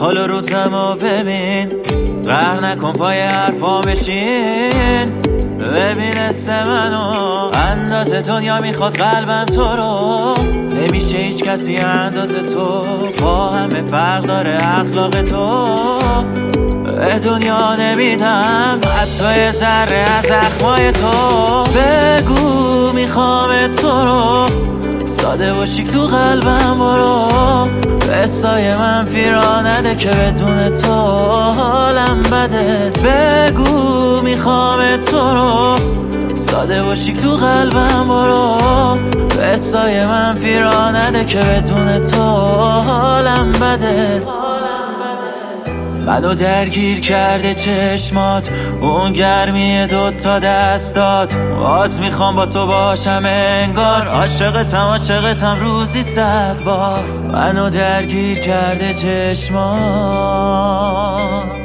حال و روزمو ببین، قهر نکن پای حرفا بشین. ببین اسم منو، اندازه دنیا میخواد قلبم تو رو. نمیشه هیچ کسی اندازه تو، با همه فرق داره اخلاق تو. به دنیا نمیدم حتی یه ذره از زخمای تو. بگو میخوام تو رو، ساده و شیک تو قلبم برو. به سایه من پیرا نده که بدون تو حالم بده. بگو میخوام تو رو، ساده و شیک تو قلبم برو. به سایه من پیرا نده که بدون تو حالم بده. منو درگیر کرده چشمات، اون گرمی دوتا دستات. باز میخوام با تو باشم انگار، عاشقتم روزی 100 بار. منو درگیر کرده چشمات.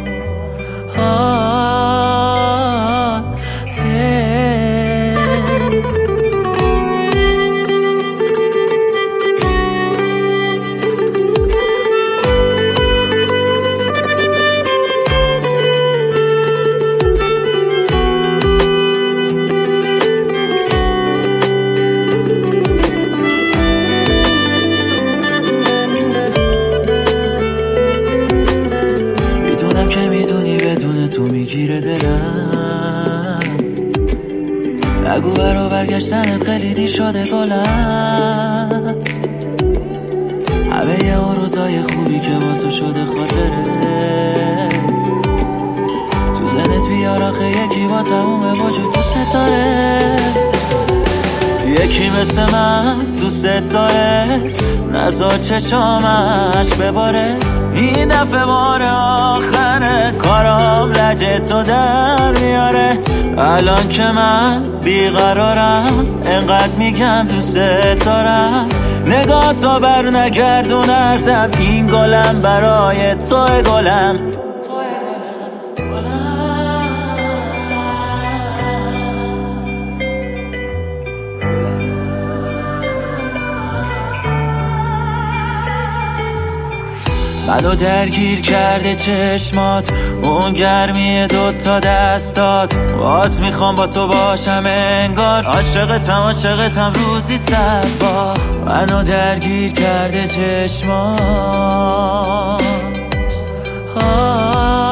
که میدونی بدون تو میگیره دلم. نگو برا برگشتنت خیلی دی شده گلم. همه اون روزای خوبی که با تو شده خاطره، تو ذهنت بیار آخه یکی با تموم وجود دوست داره. یکی مثل من دوست داره، نزار چشامش بباره. این دفعه بار آخره، کارام لجتو در میاره. الان که من بیقرارم، انقدر میگم دوست دارم. نگاه تا بر نگردون ارزم، این گلم برای توی گلم. منو درگیر کرده چشمات، اون گرمی دوتا دستات. باز میخوام با تو باشم انگار، عاشقتم روزی 100 بار. منو درگیر کرده چشمات.